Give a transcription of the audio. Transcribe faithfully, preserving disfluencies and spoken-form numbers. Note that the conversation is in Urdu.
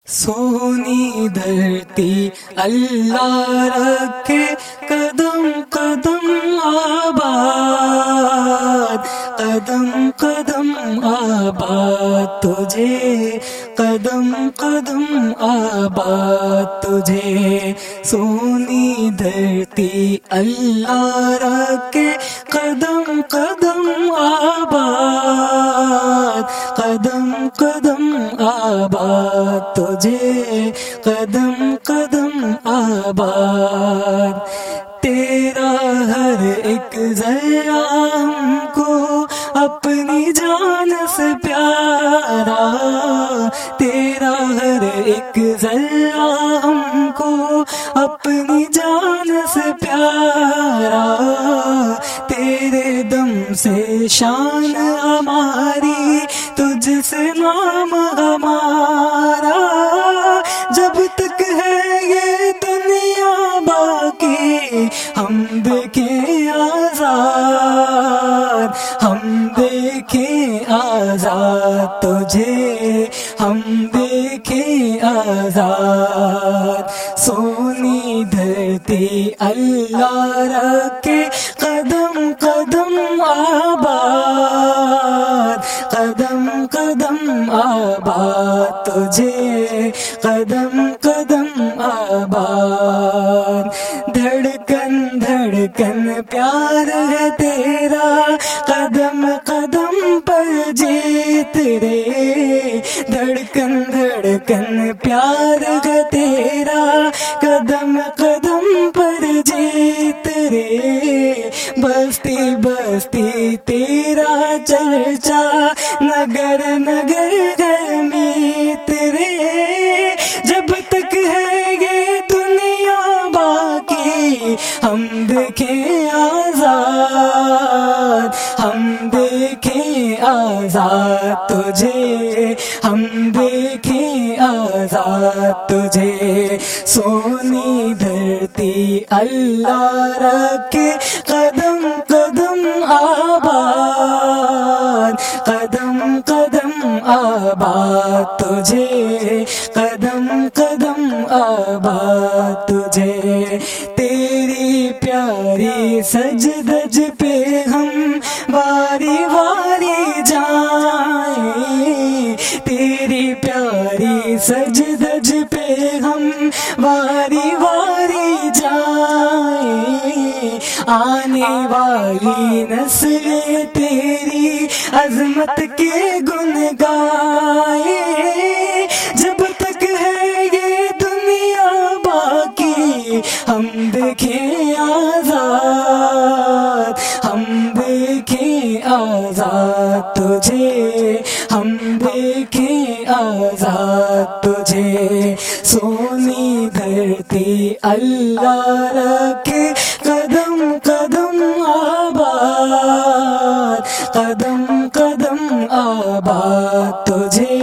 سونی دھرتی اللہ رکھے قدم قدم آباد، قدم قدم آباد تجھے، قدم قدم آباد تجھے۔ سونی دھرتی اللہ رکھے قدم قدم آباد، قدم قدم آباد تجھے، قدم قدم آباد۔ تیرا ہر ایک ذرہ ہم کو اپنی جان سے پیارا، تیرا ہر ایک ذرہ ہم کو اپنی جان سے پیارا، تیرے دم سے شان ہماری، تجھ سے نام ہمارا، جب تک ہے یہ دنیا باقی ہم دیکھیں آزاد، ہم دیکھیں آزاد تجھے، ہم دیکھیں آزاد۔ سونی دھرتی اللہ رکھے قدم قدم آباد، قدم قدم آباد تجھے، قدم قدم آباد۔ دھڑکن دھڑکن پیار ہے تیرا، قدم قدم پر جیت رے، دھڑکن دھڑکن پیار ہے تیرا، قدم قدم پر جیت رے، بستی بستی تیرا چرچا، نگر نگر گھر میت رے، جب تک ہے یہ دنیا باقی ہم دیکھیں آزاد، ہم دیکھیں آزاد تجھے، ہم دیکھیں آزاد تجھے۔ سونی دھرتی اللہ رکھے قدم قدم آباد، قدم قدم آباد تجھے، قدم قدم آباد تجھے۔ تیری پیاری سج دج پہ ہم واری واری جائیں، تیری پیاری سج دج پہ ہم واری واری جائیں، آنے والی نسل تیری عظمت کے گن گائے، جب تک ہے یہ دنیا باقی ہم دیکھیں آزاد، ہم دیکھیں آزاد تجھے، ہم دیکھیں آزاد تجھے۔ سونی دھرتی اللہ رکھے قدم قدم آباد، قدم قدم آباد تجھے،